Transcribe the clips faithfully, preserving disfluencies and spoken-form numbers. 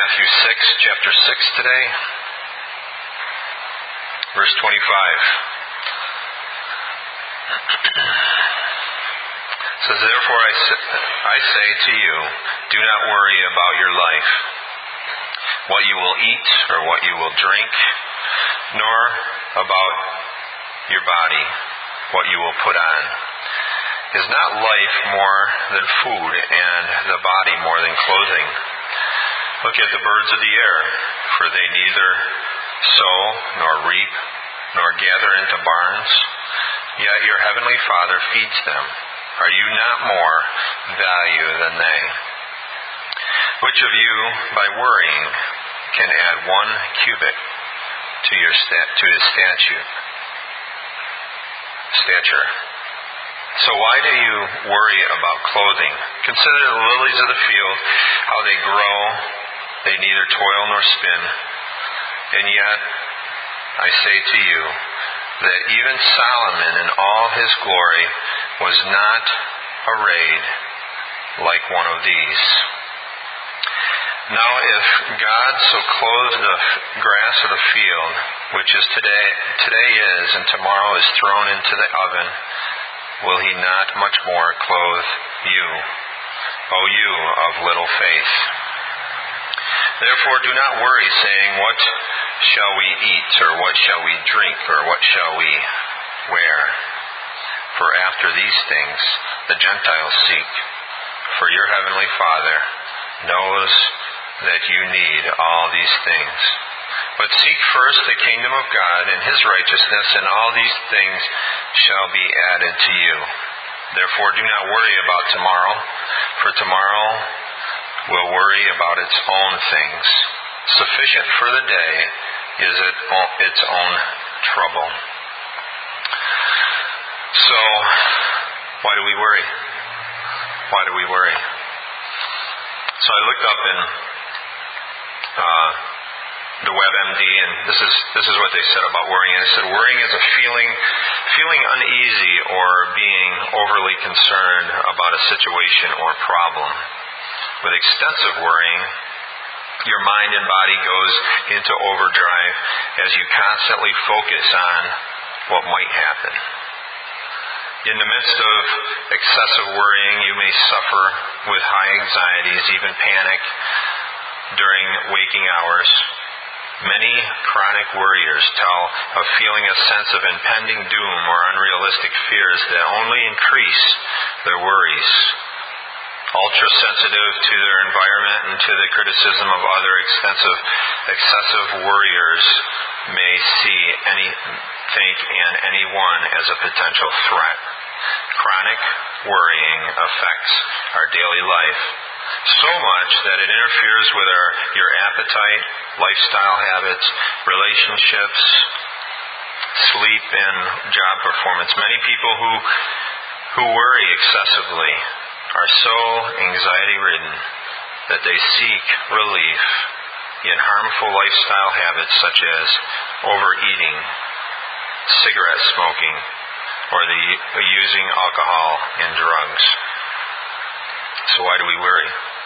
Matthew six, chapter six today, verse twenty-five. It says, therefore I say, I say to you, do not worry about your life, what you will eat or what you will drink, nor about your body, what you will put on. Is not life more than food, and the body more than clothing? Look at the birds of the air, for they neither sow nor reap nor gather into barns, yet your heavenly Father feeds them. Are you not more value than they? Which of you, by worrying, can add one cubit to your stat- to his statute? Stature. So why do you worry about clothing? Consider the lilies of the field, how they grow. They neither toil nor spin. And yet, I say to you, that even Solomon in all his glory was not arrayed like one of these. Now if God so clothes the grass of the field, which is today, today is, and tomorrow is thrown into the oven, will he not much more clothe you, O you of little faith? Therefore do not worry, saying, what shall we eat, or what shall we drink, or what shall we wear? For after these things the Gentiles seek. For your heavenly Father knows that you need all these things. But seek first the kingdom of God and his righteousness, and all these things shall be added to you. Therefore do not worry about tomorrow, for tomorrow will worry about its own things. Sufficient for the day is it its own trouble. So, why do we worry? Why do we worry? So I looked up in uh, the WebMD, and this is this is what they said about worrying. They said worrying is a feeling feeling uneasy or being overly concerned about a situation or problem. With extensive worrying, your mind and body goes into overdrive as you constantly focus on what might happen. In the midst of excessive worrying, you may suffer with high anxieties, even panic during waking hours. Many chronic worriers tell of feeling a sense of impending doom or unrealistic fears that only increase their worries. Ultra-sensitive to their environment and to the criticism of other extensive, excessive worriers may see anything and anyone as a potential threat. Chronic worrying affects our daily life so much that it interferes with our, your appetite, lifestyle habits, relationships, sleep, and job performance. Many people who who worry excessively are so anxiety-ridden that they seek relief in harmful lifestyle habits such as overeating, cigarette smoking, or the using alcohol and drugs. So why do we worry?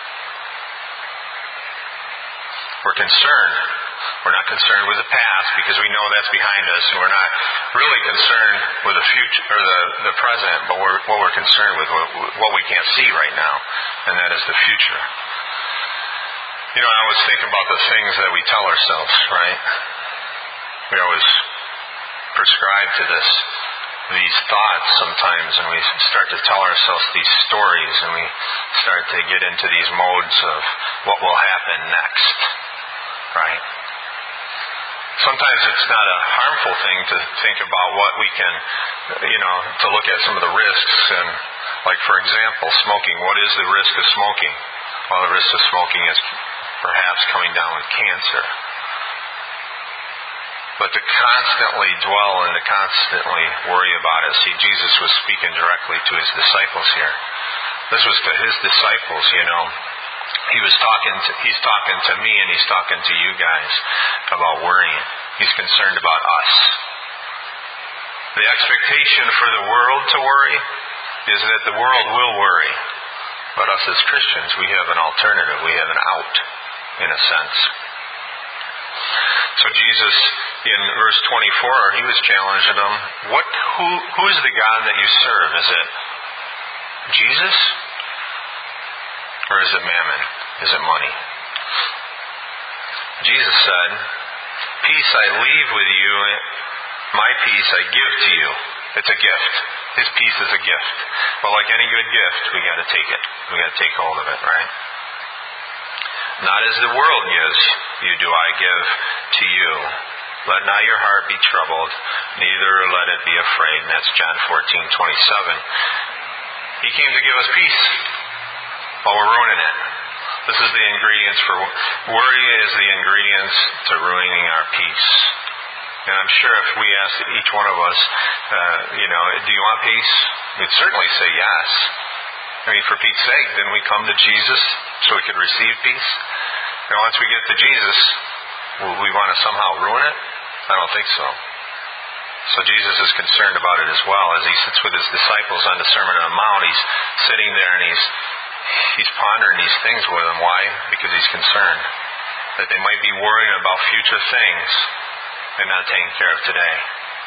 We're concerned. We're not concerned with the past because we know that's behind us, and we're not really concerned with the future or the, the present, but we're, what we're concerned with, what, what we can't see right now, and that is the future. You know, I always think about the things that we tell ourselves, right? We always prescribe to this, these thoughts sometimes, and we start to tell ourselves these stories, and we start to get into these modes of what will happen next, right? Sometimes it's not a harmful thing to think about what we can, you know, to look at some of the risks. And like, for example, smoking. What is the risk of smoking? Well, the risk of smoking is perhaps coming down with cancer. But to constantly dwell and to constantly worry about it. See, Jesus was speaking directly to his disciples here. This was to his disciples, you know. He was talking to, he's talking to me and he's talking to you guys about worrying. He's concerned about us. The expectation for the world to worry is that the world will worry. But us as Christians, we have an alternative. We have an out. in a sense. So Jesus, in verse twenty-four, he was challenging them, what, who, who is the God that you serve? Is it Jesus? Or is it mammon? Is it money? Jesus said, peace I leave with you, my peace I give to you. It's a gift. His peace is a gift. But like any good gift, we got to take it. We got to take hold of it, right? Not as the world gives you do I give to you. Let not your heart be troubled, neither let it be afraid. And that's John fourteen twenty-seven. He came to give us peace while we're ruining it. This is the ingredients for worry is the ingredients to ruining our peace. And I'm sure if we asked each one of us, uh, you know, do you want peace? We'd certainly say yes. I mean, for Pete's sake, didn't we come to Jesus so we could receive peace? And once we get to Jesus, will we want to somehow ruin it? I don't think so. So Jesus is concerned about it as well. As he sits with his disciples on the Sermon on the Mount, he's sitting there and he's he's pondering these things with them. Why? Because he's concerned that they might be worrying about future things and not taking care of today.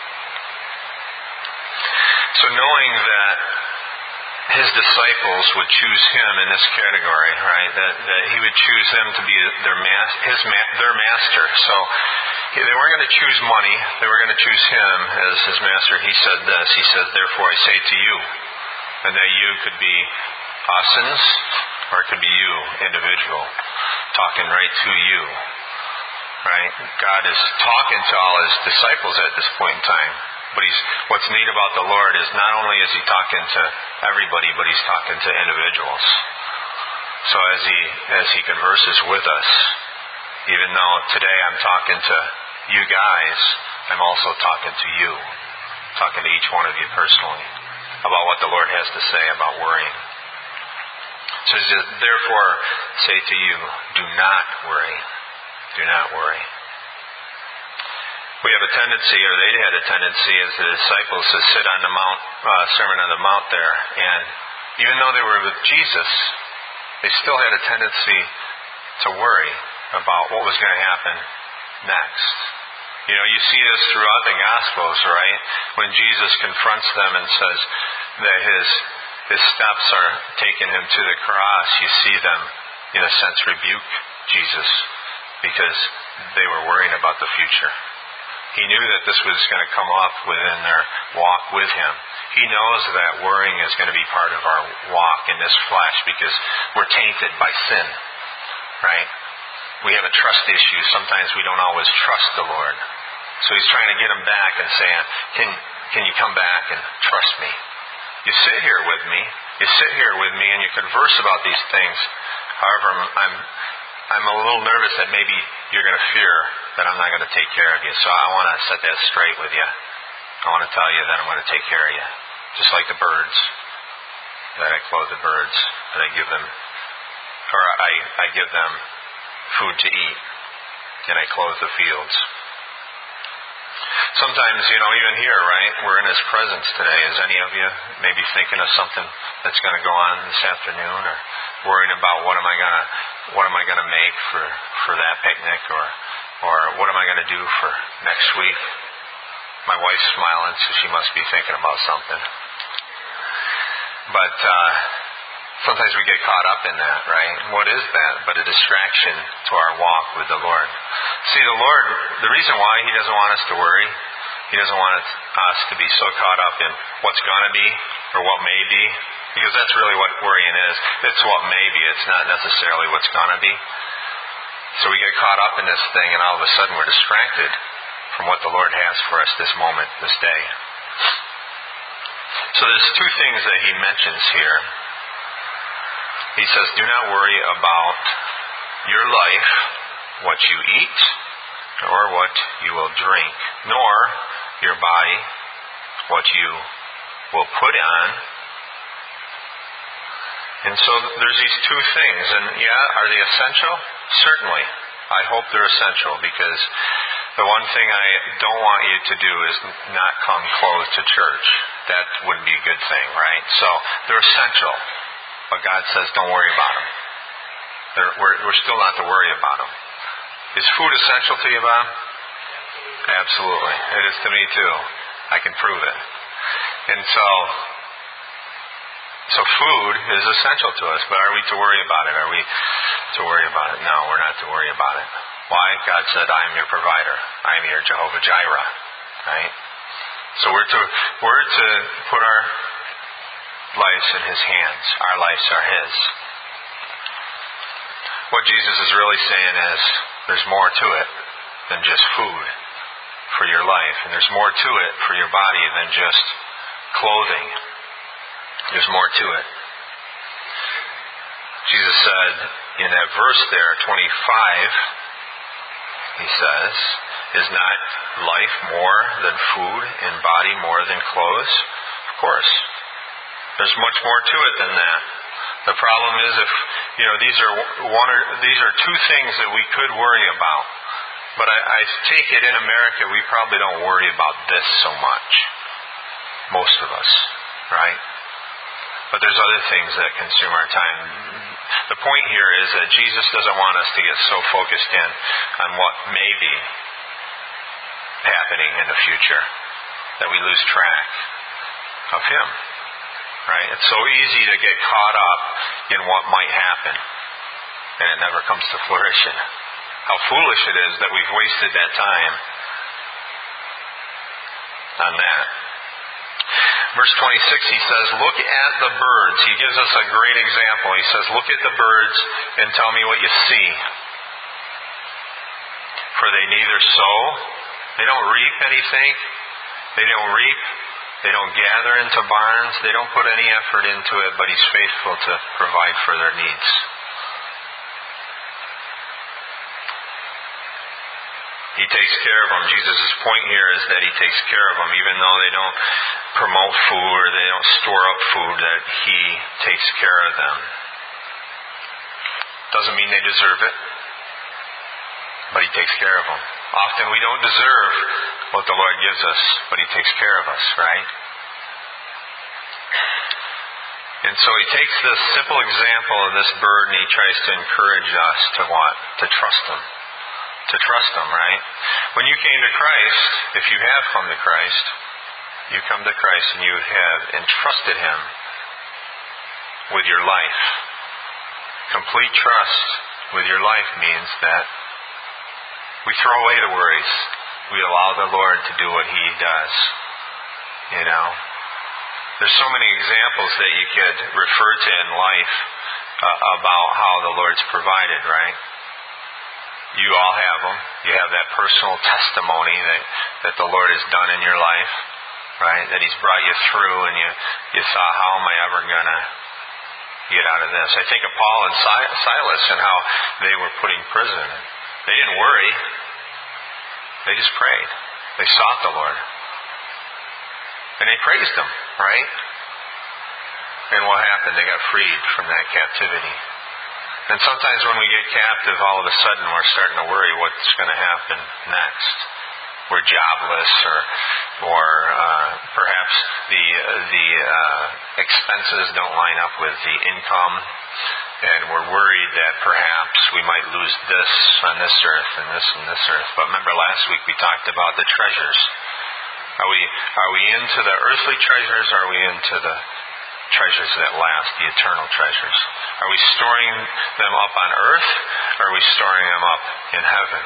So knowing that his disciples would choose him in this category, right? That, that he would choose them to be their mas- his ma- their master. So they weren't going to choose money. They were going to choose him as his master. He said this. He said, therefore I say to you. And that you could be usins, or it could be you, individual, talking right to you. Right? God is talking to all his disciples at this point in time. But he's, what's neat about the Lord is not only is he talking to everybody, but he's talking to individuals. So as he as he converses with us, even though today I'm talking to you guys, I'm also talking to you, talking to each one of you personally about what the Lord has to say about worrying. So he says, therefore say to you, do not worry. Do not worry. We have a tendency, or they had a tendency as the disciples to sit on the Mount, uh, Sermon on the Mount there, and even though they were with Jesus, they still had a tendency to worry about what was going to happen next. You know, you see this throughout the Gospels, right? When Jesus confronts them and says that his his steps are taking him to the cross, you see them, in a sense, rebuke Jesus because they were worrying about the future. He knew that this was going to come up within their walk with him. He knows that worrying is going to be part of our walk in this flesh because we're tainted by sin, right? We have a trust issue. Sometimes we don't always trust the Lord. So he's trying to get them back and saying, can, can you come back and trust me? You sit here with me. You sit here with me and you converse about these things. However, I'm... I'm I'm a little nervous that maybe you're going to fear that I'm not going to take care of you. So I want to set that straight with you. I want to tell you that I'm going to take care of you. Just like the birds, that I clothe the birds, that I give them, or I, I give them food to eat, and I clothe the fields. Sometimes, you know, even here, right, we're in his presence today. Is any of you maybe thinking of something that's going to go on this afternoon, or worrying about what am I going to what am I going to make for, for that picnic, or or what am I going to do for next week? My wife's smiling, so she must be thinking about something. But uh, sometimes we get caught up in that, right? What is that but a distraction to our walk with the Lord? See, the Lord, the reason why he doesn't want us to worry, he doesn't want us to be so caught up in what's going to be or what may be, because that's really what worrying is. It's what may be. It's not necessarily what's going to be. So we get caught up in this thing, and all of a sudden we're distracted from what the Lord has for us this moment, this day. So there's two things that he mentions here. He says, do not worry about your life, what you eat, or what you will drink, nor your body, what you will put on. And so there's these two things. And yeah, are they essential? Certainly. I hope they're essential, because the one thing I don't want you to do is not come clothed to church. That wouldn't be a good thing, right? So they're essential. But God says don't worry about them. They're, we're, we're still not to worry about them. Is food essential to you, Bob? Absolutely. It is to me too. I can prove it. And so, so food is essential to us, but are we to worry about it? Are we to worry about it? No, we're not to worry about it. Why? God said, I am your provider. I am your Jehovah Jireh. Right? So we're to, we're to put our lives in His hands. Our lives are His. What Jesus is really saying is, there's more to it than just food for your life. And there's more to it for your body than just clothing. There's more to it. Jesus said in that verse there, twenty-five, He says, is not life more than food and body more than clothes? Of course. There's much more to it than that. The problem is if, you know, these are one or these are two things that we could worry about. But I, I take it in America we probably don't worry about this so much. Most of us, right? But there's other things that consume our time. The point here is that Jesus doesn't want us to get so focused in on what may be happening in the future that we lose track of Him. Right? It's so easy to get caught up in what might happen, and it never comes to fruition. How foolish it is that we've wasted that time on that. Verse twenty-six, he says, look at the birds. He gives us a great example. He says, look at the birds and tell me what you see. For they neither sow, they don't reap anything, they don't reap, they don't gather into barns, they don't put any effort into it, but He's faithful to provide for their needs. He takes care of them. Jesus' point here is that He takes care of them, even though they don't promote food or they don't store up food, that He takes care of them. Doesn't mean they deserve it, but He takes care of them. Often we don't deserve what the Lord gives us, but He takes care of us, right? And so He takes this simple example of this bird and He tries to encourage us to what? To trust Him. To trust Him, right? When you came to Christ, if you have come to Christ, you come to Christ and you have entrusted Him with your life. Complete trust with your life means that we throw away the worries. We allow the Lord to do what He does. You know? There's so many examples that you could refer to in life uh, about how the Lord's provided, right? You all have them. You have that personal testimony that, that the Lord has done in your life, right? That He's brought you through and you, you thought, how am I ever going to get out of this? I think of Paul and Silas and how they were put in prison. They didn't worry. They just prayed. They sought the Lord. And they praised Him, right? And what happened? They got freed from that captivity. And sometimes when we get captive, all of a sudden we're starting to worry what's going to happen next. We're jobless, or, or uh, perhaps the the uh, expenses don't line up with the income, and we're worried that perhaps we might lose this on this earth and this on this earth. But remember, last week we talked about the treasures. Are we are we into the earthly treasures? Or are we into the treasures that last, the eternal treasures? Are we storing them up on earth, or are we storing them up in heaven?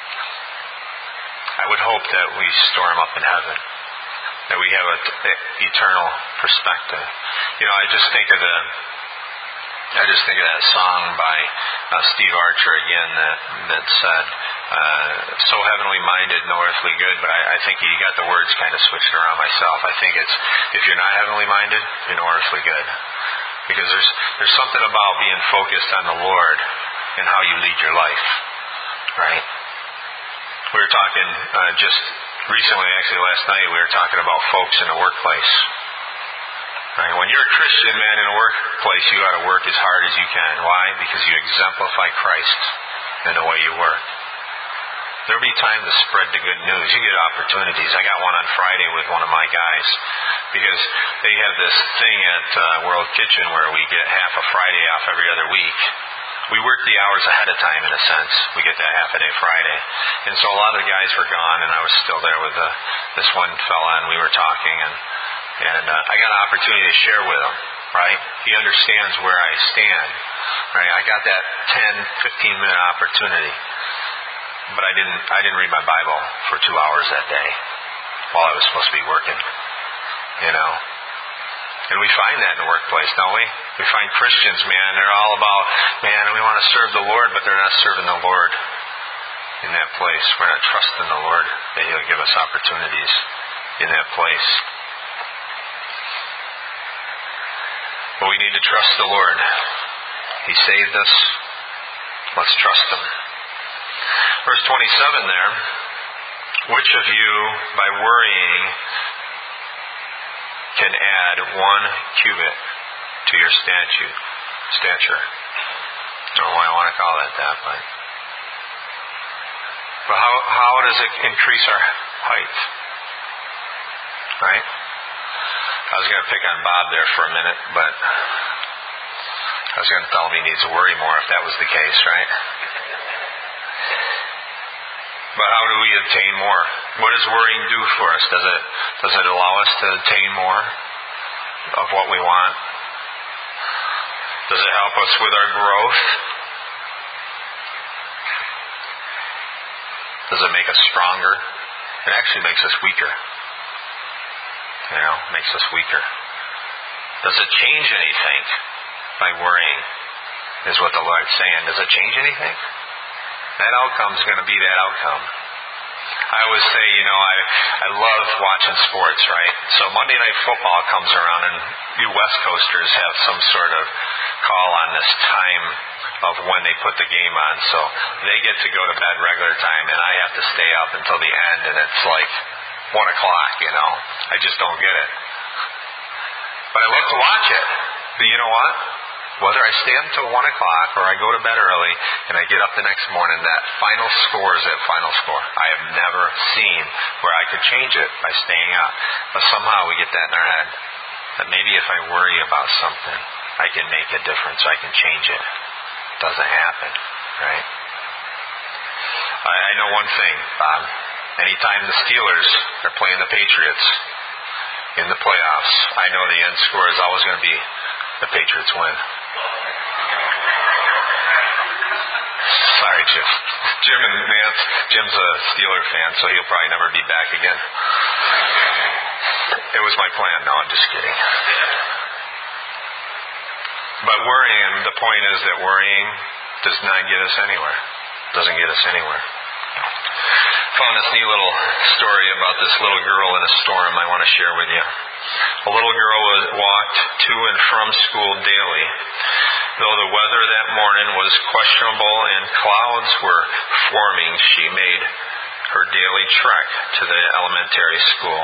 I would hope that we store them up in heaven, that we have an eternal perspective. You know, I just think of the, I just think of that song by uh, Steve Archer again that that said, uh, "So heavenly minded, no earthly good." But I, I think you got the words kind of switched around myself. I think it's, if you're not heavenly minded, you're no earthly good, because there's there's something about being focused on the Lord and how you lead your life, right? We were talking uh, just recently, actually last night, we were talking about folks in the workplace. Right? When you're a Christian, man, in a workplace, you got to work as hard as you can. Why? Because you exemplify Christ in the way you work. There'll be time to spread the good news. You get opportunities. I got one on Friday with one of my guys, because they have this thing at uh, World Kitchen where we get half a Friday off every other week. we work the hours ahead of time in a sense. We get that half a day Friday. And so a lot of the guys were gone, and I was still there with the, this one fella, and we were talking, and, and uh, I got an opportunity to share with him, right? He understands where I stand, right? I got that ten, fifteen minute opportunity. But I didn't I didn't read my Bible for two hours that day while I was supposed to be working. You know? And we find that in the workplace, don't we? We find Christians, man, they're all about, man, we want to serve the Lord, but they're not serving the Lord in that place. We're not trusting the Lord that He'll give us opportunities in that place. But we need to trust the Lord. He saved us. Let's trust Him. Verse twenty-seven there, which of you, by worrying, can add one cubit to your statute, stature? I don't know why I want to call it that, but... But how, how does it increase our height? Right? I was going to pick on Bob there for a minute, but I was going to tell him he needs to worry more if that was the case, right? But how do we obtain more? What does worrying do for us? Does it does it allow us to obtain more of what we want? Does it help us with our growth? Does it make us stronger? It actually makes us weaker. You know, makes us weaker. Does it change anything by worrying? Is what the Lord's saying. Does it change anything? That outcome is going to be that outcome. I always say, you know, I I love watching sports, right? So Monday Night Football comes around, and you West Coasters have some sort of call on this time of when they put the game on. So they get to go to bed regular time, and I have to stay up until the end, and it's like one o'clock, you know. I just don't get it. But I love to watch it. But you know what? Whether I stay up until one o'clock or I go to bed early and I get up the next morning, that final score is that final score. I have never seen where I could change it by staying up. But somehow we get that in our head. That maybe if I worry about something, I can make a difference. I can change it. It doesn't happen, right? I, I know one thing, Bob. Anytime the Steelers are playing the Patriots in the playoffs, I know the end score is always going to be the Patriots win. Sorry, Jim. Jim and Nance. Jim's a Steeler fan, so he'll probably never be back again. It was my plan. No, I'm just kidding. But worrying, the point is that worrying does not get us anywhere. Doesn't get us anywhere. Found this neat little story about this little girl in a storm I want to share with you. A little girl walked to and from school daily. Though the weather that morning was questionable and clouds were forming, she made her daily trek to the elementary school.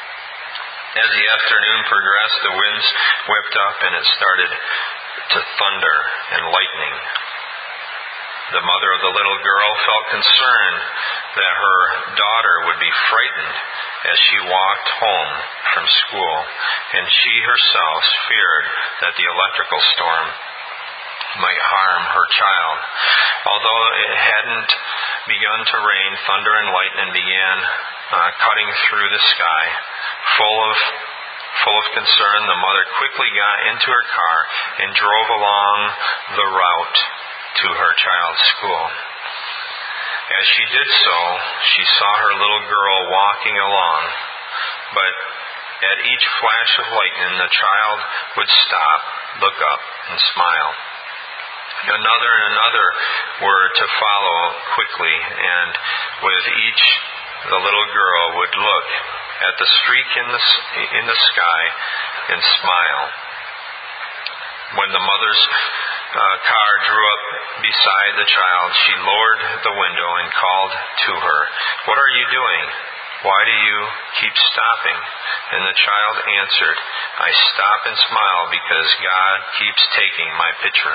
As the afternoon progressed, the winds whipped up and it started to thunder and lightning. The mother of the little girl felt concerned that her daughter would be frightened as she walked home from school, and she herself feared that the electrical storm might harm her child. Although it hadn't begun to rain, thunder and lightning began uh, cutting through the sky. Full of full of concern, the mother quickly got into her car and drove along the route to her child's school. As she did so, she saw her little girl walking along, but at each flash of lightning, the child would stop, look up, and smile. Another and another were to follow quickly, and with each, the little girl would look at the streak in the, in the sky and smile. When the mother's uh, car drew up beside the child, she lowered the window and called to her, "What are you doing? Why do you keep stopping?" And the child answered, "I stop and smile because God keeps taking my picture."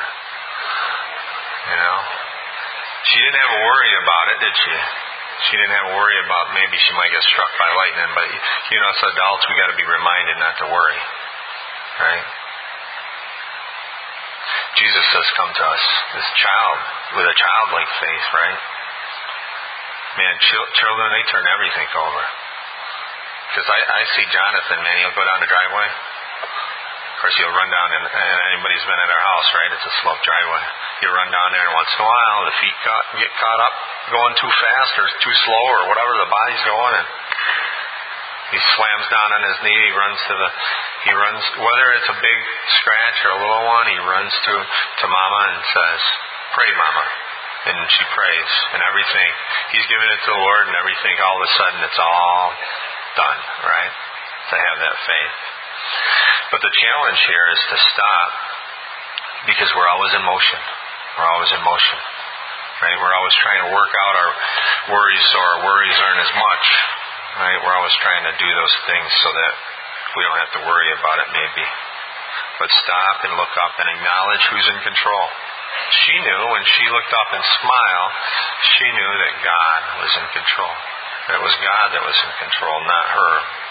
You know? She didn't have a worry about it, did she? She didn't have a worry about maybe she might get struck by lightning, but you know, as adults, we got to be reminded not to worry. Right? Jesus says, come to us. This child, with a childlike faith, right? Man, ch- children, they turn everything over. Because I, I see Jonathan, man, he'll go down the driveway. Of course, he'll run down, and, and anybody's been at our house, right? It's a slope driveway. He'll run down there, and once in a while, the feet caught, get caught up going too fast or too slow or whatever, the body's going, and he slams down on his knee. He runs to the, he runs, whether it's a big scratch or a little one, he runs to, to Mama and says, pray, Mama. And she prays, and everything. He's giving it to the Lord, and everything, all of a sudden, it's all done, right? To have that faith. But the challenge here is to stop, because we're always in motion. We're always in motion, right? We're always trying to work out our worries so our worries aren't as much, right? We're always trying to do those things so that we don't have to worry about it, maybe. But stop and look up and acknowledge who's in control. She knew when she looked up and smiled, she knew that God was in control. That it was God that was in control, not her.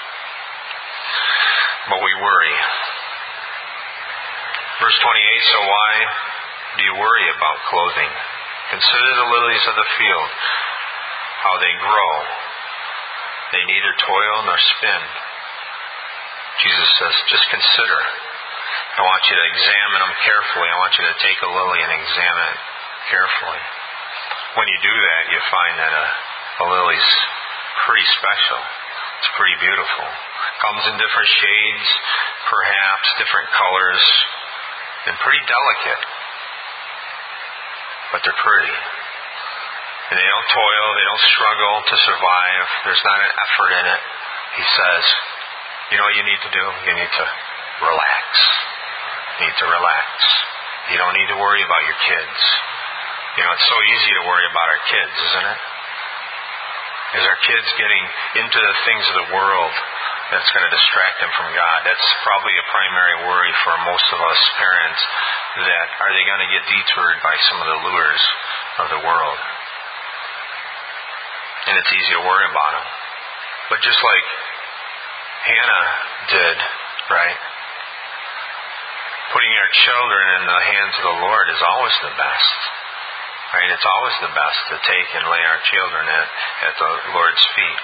But we worry. Verse twenty-eight, so why do you worry about clothing? Consider the lilies of the field, how they grow. They neither toil nor spin. Jesus says, just consider. I want you to examine them carefully. I want you to take a lily and examine it carefully. When you do that, you find that a, a lily's pretty special. It's pretty beautiful. Comes in different shades, perhaps, different colors, and pretty delicate. But they're pretty. And they don't toil, they don't struggle to survive. There's not an effort in it. He says, you know what you need to do? You need to relax. You need to relax. You don't need to worry about your kids. You know, it's so easy to worry about our kids, isn't it? Is our kids getting into the things of the world that's going to distract them from God? That's probably a primary worry for most of us parents, that are they going to get detoured by some of the lures of the world? And it's easy to worry about them. But just like Hannah did, right? Putting our children in the hands of the Lord is always the best. Right? It's always the best to take and lay our children at, at the Lord's feet.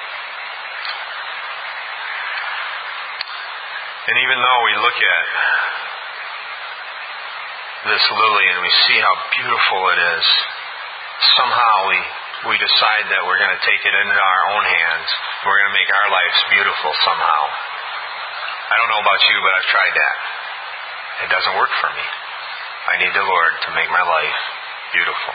And even though we look at this lily and we see how beautiful it is, somehow we, we decide that we're going to take it into our own hands. We're going to make our lives beautiful somehow. I don't know about you, but I've tried that. It doesn't work for me. I need the Lord to make my life beautiful.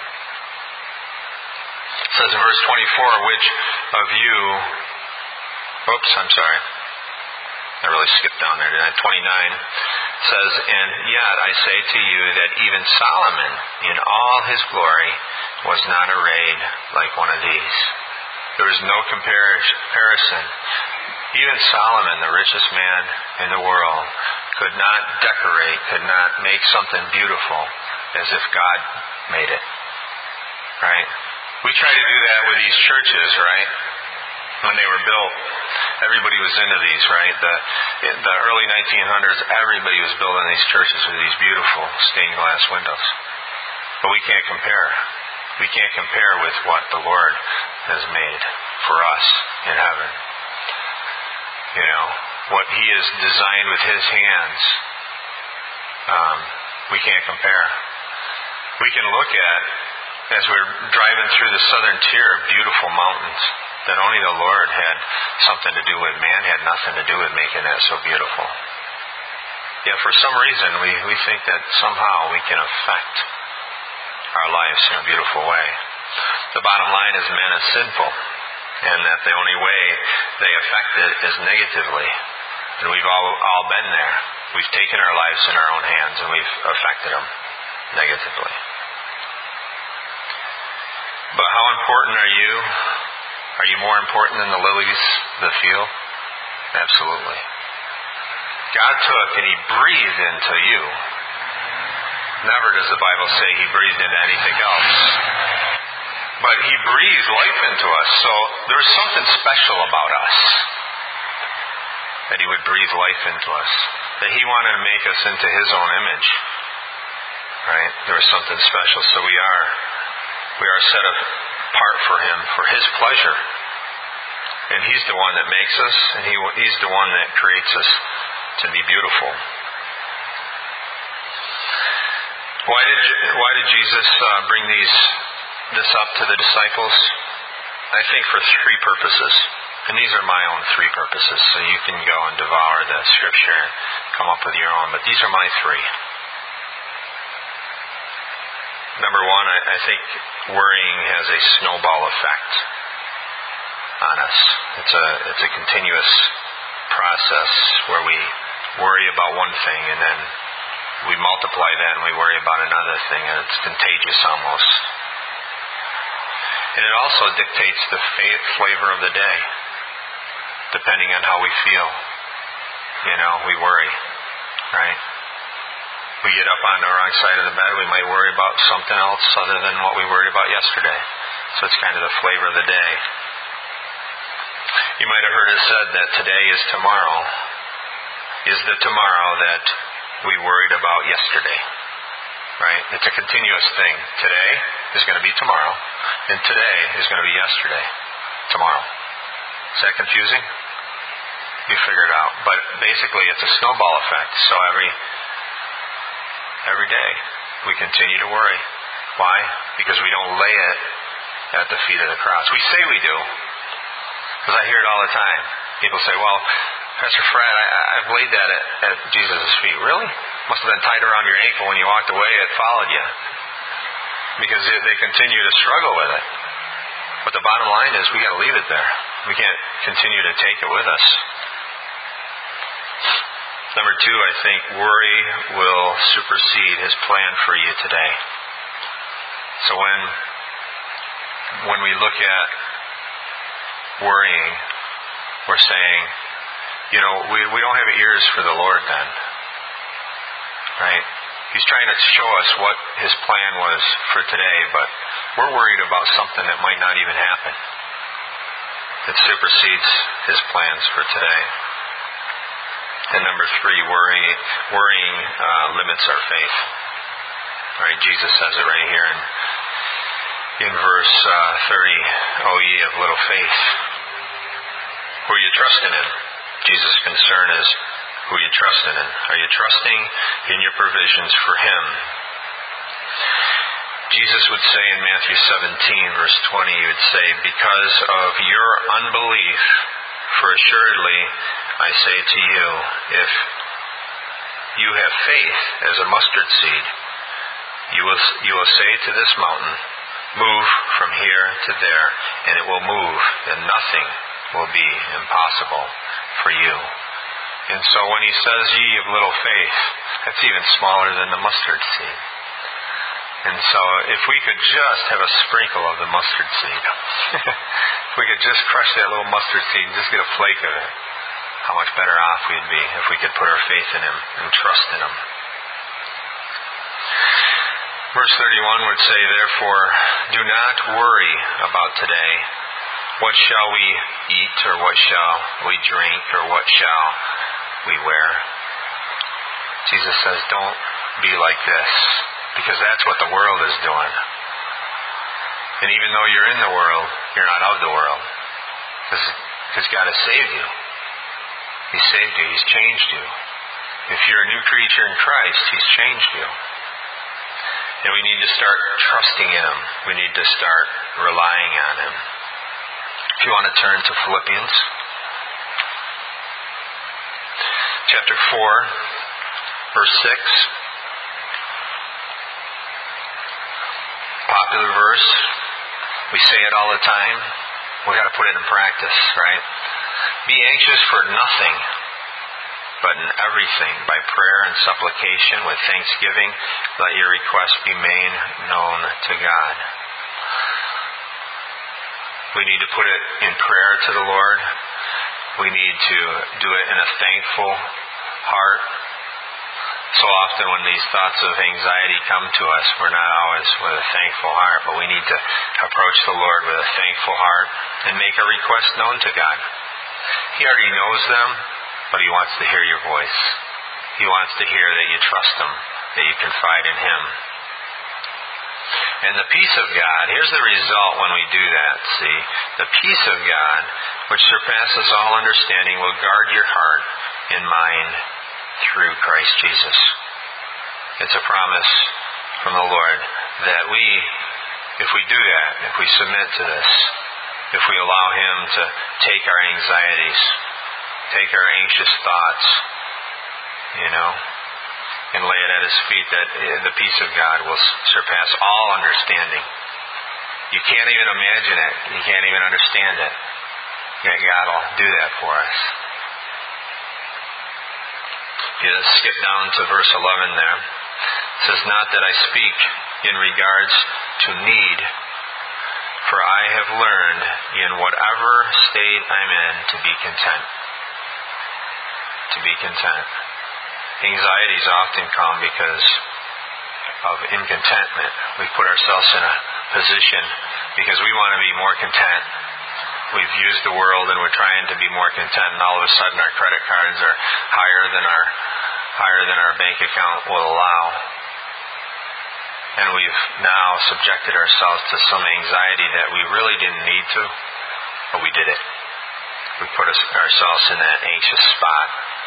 It says in verse twenty-four, which of you, oops, I'm sorry. I really skipped down there, didn't I? twenty-nine says, and yet I say to you that even Solomon in all his glory was not arrayed like one of these. There is no comparison. Even Solomon, the richest man in the world, could not decorate, could not make something beautiful as if God made it. Right? We try to do that with these churches, right? When they were built, everybody was into these, right? The, the early nineteen hundreds, everybody was building these churches with these beautiful stained glass windows. But we can't compare. We can't compare with what the Lord has made for us in heaven. You know, what He has designed with His hands, um, we can't compare. We can look at, as we're driving through the southern tier of beautiful mountains, that only the Lord had something to do with. Man had nothing to do with making that so beautiful. Yet for some reason, we, we think that somehow we can affect our lives in a beautiful way. The bottom line is man is sinful, and that the only way they affect it is negatively. And we've all, all been there. We've taken our lives in our own hands and we've affected them negatively. But how important are you? Are you more important than the lilies of the field? Absolutely. God took and He breathed into you. Never does the Bible say He breathed into anything else. But He breathed life into us. So there's something special about us, that He would breathe life into us. That He wanted to make us into His own image. right? There was something special. So we are, we are set apart for Him, for His pleasure. And He's the one that makes us, and he, He's the one that creates us to be beautiful. Why did why did Jesus uh, bring these this up to the disciples? I think for three purposes. And these are my own three purposes. So you can go and devour the Scripture and come up with your own. But these are my three. Number one, I, I think worrying has a snowball effect on us. It's a it's a continuous process where we worry about one thing and then we multiply that and we worry about another thing, and it's contagious almost. And it also dictates the fa- flavor of the day, depending on how we feel. You know, we worry, right? We get up on the wrong side of the bed, we might worry about something else other than what we worried about yesterday. So it's kind of the flavor of the day. You might have heard it said that today is tomorrow, is the tomorrow that we worried about yesterday, right? It's a continuous thing. Today is going to be tomorrow, and today is going to be yesterday, tomorrow. Is that confusing? You figure it out. But basically, it's a snowball effect. So every every day we continue to worry. Why? Because we don't lay it at the feet of the cross. We say we do, because I hear it all the time. People say, well, Pastor Fred, I, I've laid that at, at Jesus' feet. Really? Must have been tied around your ankle when you walked away. It followed you. Because they, they continue to struggle with it. But the bottom line is we got to leave it there. We can't continue to take it with us. Number two, I think worry will supersede His plan for you today. So when when we look at worrying, we're saying, you know, we, we don't have ears for the Lord then. Right? He's trying to show us what His plan was for today, but we're worried about something that might not even happen. It supersedes His plans for today. And number three, worry, worrying uh, limits our faith. Right? Jesus says it right here in, in verse uh, thirty, O ye of little faith. Who are you trusting in? Jesus' concern is, who are you trusting in? Are you trusting in your provisions for Him? Jesus would say in Matthew seventeen, verse twenty, He would say, because of your unbelief, for assuredly I say to you, if you have faith as a mustard seed, you will, you will say to this mountain, move from here to there, and it will move, and nothing will be impossible for you. And so when He says, ye of little faith, that's even smaller than the mustard seed. And so if we could just have a sprinkle of the mustard seed, if we could just crush that little mustard seed and just get a flake of it, how much better off we'd be if we could put our faith in Him and trust in Him. Verse thirty-one would say, therefore, do not worry about today. What shall we eat, or what shall we drink, or what shall we wear? Jesus says, don't be like this, because that's what the world is doing. And even though you're in the world, you're not of the world. Because God has saved you. He's saved you. He's changed you. If you're a new creature in Christ, He's changed you. And we need to start trusting in Him. We need to start relying on Him. If you want to turn to Philippians chapter four, verse six. Popular verse. We say it all the time. We've got to put it in practice, right? Be anxious for nothing, but in everything, by prayer and supplication, with thanksgiving, let your requests be made known to God. We need to put it in prayer to the Lord. We need to do it in a thankful heart. So often when these thoughts of anxiety come to us, we're not always with a thankful heart, but we need to approach the Lord with a thankful heart and make a request known to God. He already knows them, but He wants to hear your voice. He wants to hear that you trust Him, that you confide in Him. And the peace of God, here's the result when we do that, see. The peace of God, which surpasses all understanding, will guard your heart and mind through Christ Jesus. It's a promise from the Lord that we, if we do that, if we submit to this, if we allow Him to take our anxieties, take our anxious thoughts, you know, and lay it at His feet, that the peace of God will surpass all understanding. You can't even imagine it. You can't even understand it. Yet God will do that for us. You just skip down to verse eleven there. It says, "Not that I speak in regards to need, for I have learned in whatever state I'm in to be content." To be content. Anxieties often come because of incontentment. We put ourselves in a position because we want to be more content. We've used the world and we're trying to be more content, and all of a sudden our credit cards are higher than our higher than our bank account will allow. And we've now subjected ourselves to some anxiety that we really didn't need to, but we did it. We put us, ourselves in that anxious spot.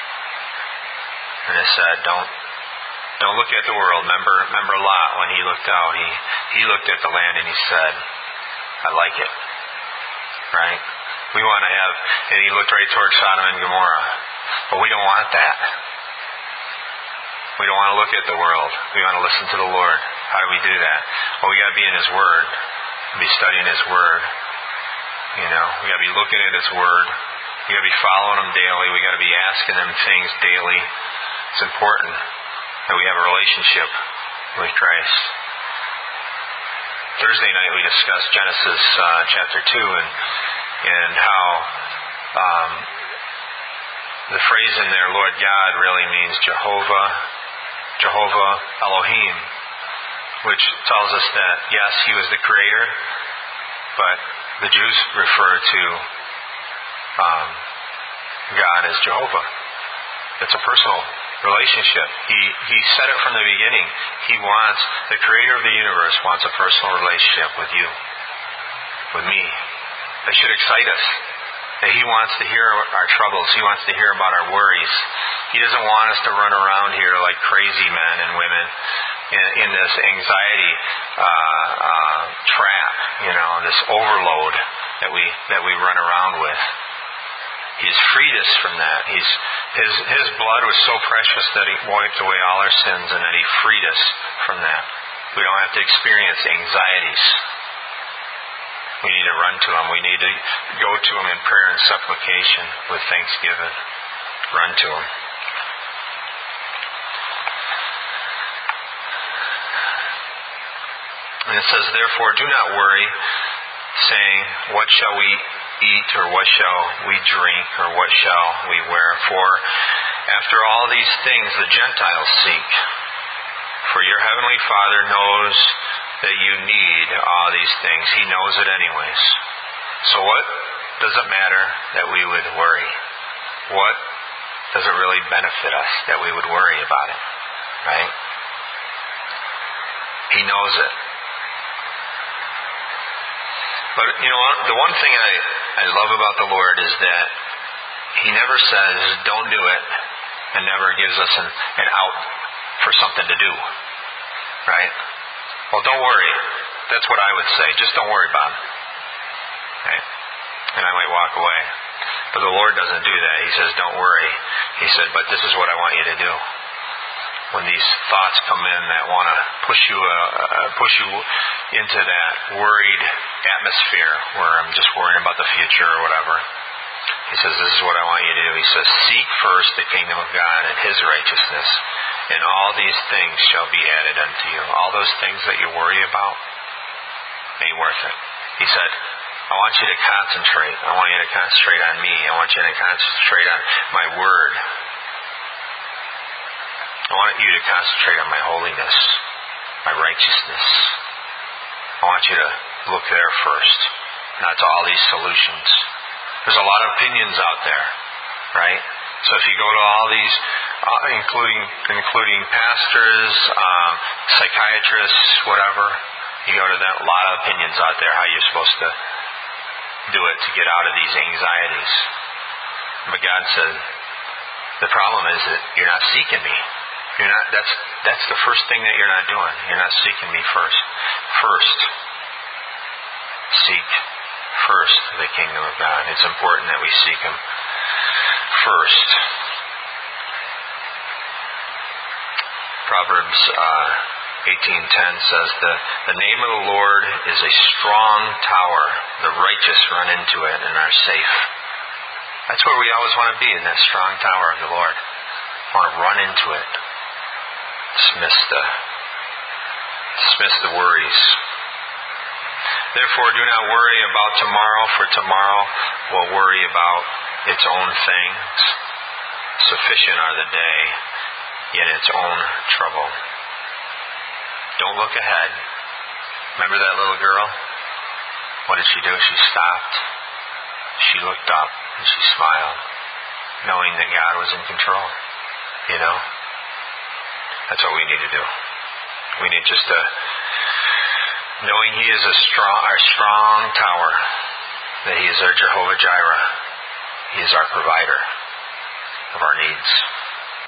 And it said, don't don't look at the world. Remember, remember Lot, when he looked out, he, he looked at the land and he said, I like it. Right? We want to have, and he looked right towards Sodom and Gomorrah. But we don't want that. We don't want to look at the world. We want to listen to the Lord. How do we do that? Well, we got to be in His Word. Be studying His Word. You know, we got to be looking at His Word. We got to be following Him daily. We got to be asking Him things daily. It's important that we have a relationship with Christ. Thursday night we discussed Genesis uh, chapter two and and how um, the phrase in there, Lord God, really means Jehovah, Jehovah Elohim, which tells us that yes, He was the Creator, but the Jews refer to um, God as Jehovah. It's a personal relationship. He he said it from the beginning. He wants, the Creator of the universe wants a personal relationship with you, with me. That should excite us. That He wants to hear our troubles. He wants to hear about our worries. He doesn't want us to run around here like crazy men and women in, in this anxiety uh, uh, trap, you know, this overload that we that we run around with. He's freed us from that. He's his his blood was so precious that He wiped away all our sins, and that He freed us from that. We don't have to experience anxieties. We need to run to Him. We need to go to Him in prayer and supplication with thanksgiving. Run to Him. And it says, therefore, do not worry, saying, what shall we eat, or what shall we drink, or what shall we wear? For after all these things the Gentiles seek. For your heavenly Father knows that you need all these things. He knows it anyways. So what does it matter that we would worry? What does it really benefit us that we would worry about it? Right? He knows it. But, you know, the one thing I, I love about the Lord is that He never says, don't do it, and never gives us an, an out for something to do. Right? Well, don't worry. That's what I would say. Just don't worry, Bob. Right? And I might walk away. But the Lord doesn't do that. He says, don't worry. He said, but this is what I want you to do. When these thoughts come in that want to push you uh, push you into that worried atmosphere where I'm just worrying about the future or whatever, He says, this is what I want you to do. He says, seek first the kingdom of God and His righteousness, and all these things shall be added unto you. All those things that you worry about ain't worth it. He said, I want you to concentrate. I want you to concentrate on me. I want you to concentrate on my word. I want you to concentrate on my holiness, my righteousness. I want you to look there first, not to all these solutions. There's a lot of opinions out there, right? So if you go to all these, uh, including including pastors, um, psychiatrists, whatever, You go to that, a lot of opinions out there how you're supposed to do it to get out of these anxieties. But God said, the problem is that you're not seeking me. You're not. That's that's the first thing that you're not doing. You're not seeking me first. First, seek first the kingdom of God. It's important that we seek Him first. Proverbs uh, eighteen ten says, the, the name of the Lord is a strong tower. The righteous run into it and are safe. That's where we always want to be, in that strong tower of the Lord. We want to run into it. Dismiss the, dismiss the worries. Therefore, do not worry about tomorrow, for tomorrow will worry about its own things. Sufficient are the day in its own trouble. Don't look ahead. Remember that little girl? What did she do? She stopped. She looked up and she smiled, knowing that God was in control. You know? That's what we need to do. We need just to, knowing He is a strong, our strong tower, that He is our Jehovah Jireh. He is our provider of our needs.